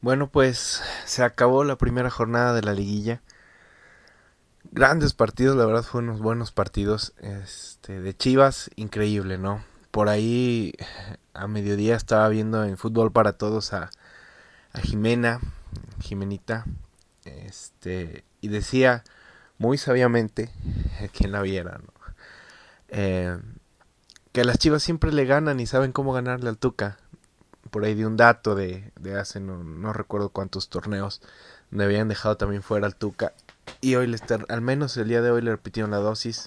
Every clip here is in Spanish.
Bueno, pues se acabó la primera jornada de la liguilla. Grandes partidos, la verdad fueron unos buenos partidos. De Chivas, increíble, ¿no? Por ahí a mediodía estaba viendo en Fútbol para Todos a Jimenita, y decía muy sabiamente, quien la viera, ¿no? Eh, que las Chivas siempre le ganan y saben cómo ganarle al Tuca. Por ahí de un dato de hace no recuerdo cuántos torneos donde habían dejado también fuera al Tuca y hoy al menos el día de hoy le repitieron la dosis.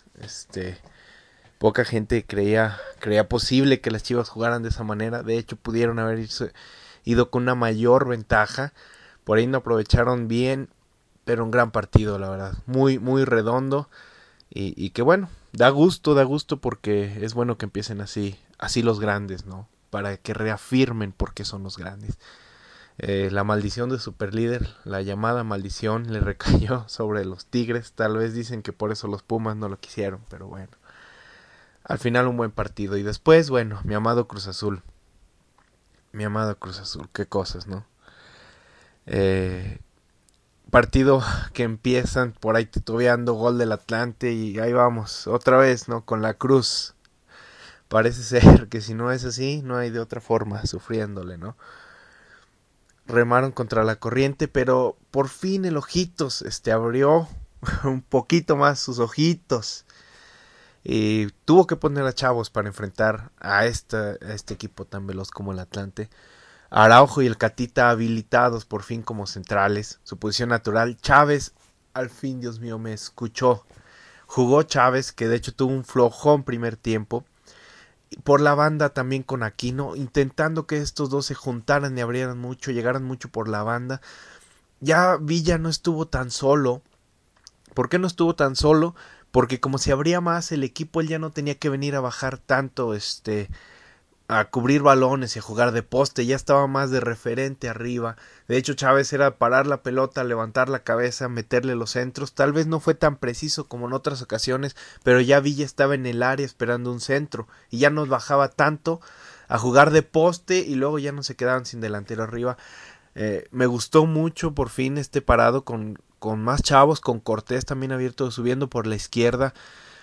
Poca gente creía posible que las Chivas jugaran de esa manera. De hecho pudieron haber ido con una mayor ventaja. Por ahí no aprovecharon bien, pero un gran partido, la verdad, muy redondo. Y que bueno, da gusto porque es bueno que empiecen así los grandes, ¿no? Para que reafirmen por qué son los grandes. La maldición de Superlíder, la llamada maldición, le recayó sobre los Tigres. Tal vez dicen que por eso los Pumas no lo quisieron, pero bueno. Al final un buen partido. Y después, bueno, mi amado Cruz Azul. Mi amado Cruz Azul, qué cosas, ¿no? Eh, Partido que empiezan por ahí titubeando, gol del Atlante y ahí vamos, otra vez, ¿no? Con la Cruz. Parece ser que si no es así, no hay de otra forma, sufriéndole, ¿no? Remaron contra la corriente, pero por fin el Ojitos abrió un poquito más sus ojitos y tuvo que poner a chavos para enfrentar a este equipo tan veloz como el Atlante. Araujo y el Catita habilitados por fin como centrales, su posición natural. Chávez, al fin, Dios mío, me escuchó. Jugó Chávez, que de hecho tuvo un flojón primer tiempo. Por la banda también con Aquino, intentando que estos dos se juntaran y abrieran mucho, llegaran mucho por la banda. Ya Villa no estuvo tan solo. ¿Por qué no estuvo tan solo? Porque como se abría más el equipo, él ya no tenía que venir a bajar tanto, a cubrir balones y a jugar de poste, ya estaba más de referente arriba. De hecho, Chávez era parar la pelota, levantar la cabeza, meterle los centros. Tal vez no fue tan preciso como en otras ocasiones, pero ya Villa estaba en el área esperando un centro y ya nos bajaba tanto a jugar de poste y luego ya no se quedaban sin delantero arriba. Me gustó mucho por fin este parado con más chavos, con Cortés también abierto subiendo por la izquierda.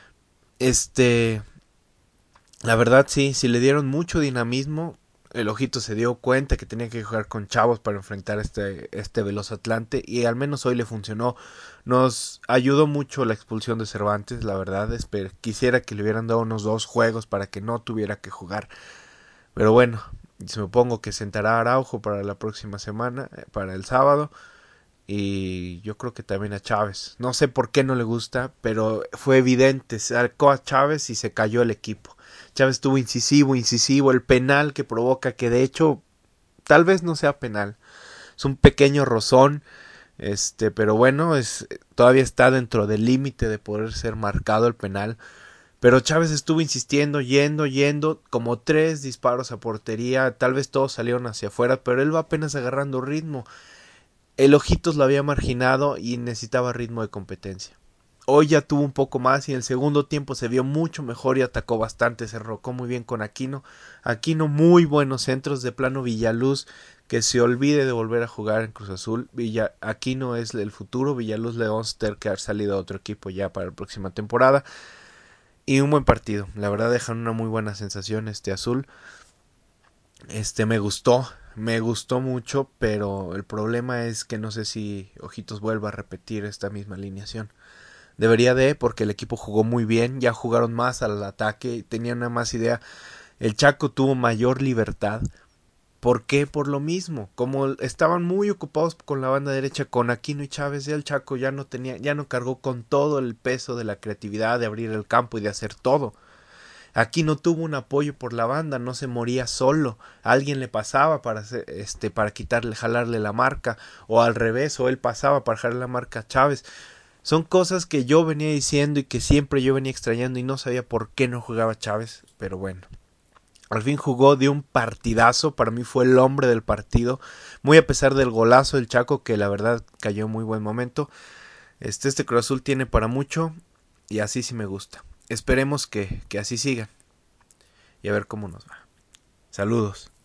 Este, la verdad sí le dieron mucho dinamismo. El Ojito se dio cuenta que tenía que jugar con chavos para enfrentar este veloz Atlante y al menos hoy le funcionó. Nos ayudó mucho la expulsión de Cervantes, la verdad. Quisiera que le hubieran dado unos 2 juegos para que no tuviera que jugar. Pero bueno, supongo que sentará a Araujo para la próxima semana, para el sábado. Y yo creo que también a Chávez. No sé por qué no le gusta, pero fue evidente. Sacó a Chávez y se cayó el equipo. Chávez estuvo incisivo. El penal que provoca, que de hecho tal vez no sea penal. Es un pequeño rozón. Pero bueno, todavía está dentro del límite de poder ser marcado el penal. Pero Chávez estuvo insistiendo, yendo, como 3 disparos a portería. Tal vez todos salieron hacia afuera, pero él va apenas agarrando ritmo. El Ojitos lo había marginado y necesitaba ritmo de competencia. Hoy ya tuvo un poco más y en el segundo tiempo se vio mucho mejor y atacó bastante, se rocó muy bien con Aquino. Aquino muy buenos centros, de plano Villaluz, que se olvide de volver a jugar en Cruz Azul. Aquino es el futuro, Villaluz le vamos a tener que haber salido a otro equipo ya para la próxima temporada. Y un buen partido, la verdad dejan una muy buena sensación este azul. Me gustó mucho, pero el problema es que no sé si Ojitos vuelva a repetir esta misma alineación. Debería de, porque el equipo jugó muy bien, ya jugaron más al ataque, tenían una más idea. El Chaco tuvo mayor libertad. ¿Por qué? Por lo mismo. Como estaban muy ocupados con la banda derecha, con Aquino y Chávez, ya el Chaco ya no cargó con todo el peso de la creatividad de abrir el campo y de hacer todo. Aquí no tuvo un apoyo por la banda, no se moría solo, alguien le pasaba para quitarle, jalarle la marca, o al revés, o él pasaba para jalarle la marca a Chávez. Son cosas que yo venía diciendo y que siempre yo venía extrañando y no sabía por qué no jugaba Chávez, pero bueno. Al fin jugó, dio un partidazo, para mí fue el hombre del partido, muy a pesar del golazo del Chaco, que la verdad cayó en muy buen momento. Este Cruz Azul tiene para mucho y así sí me gusta. Esperemos que así siga y a ver cómo nos va. Saludos.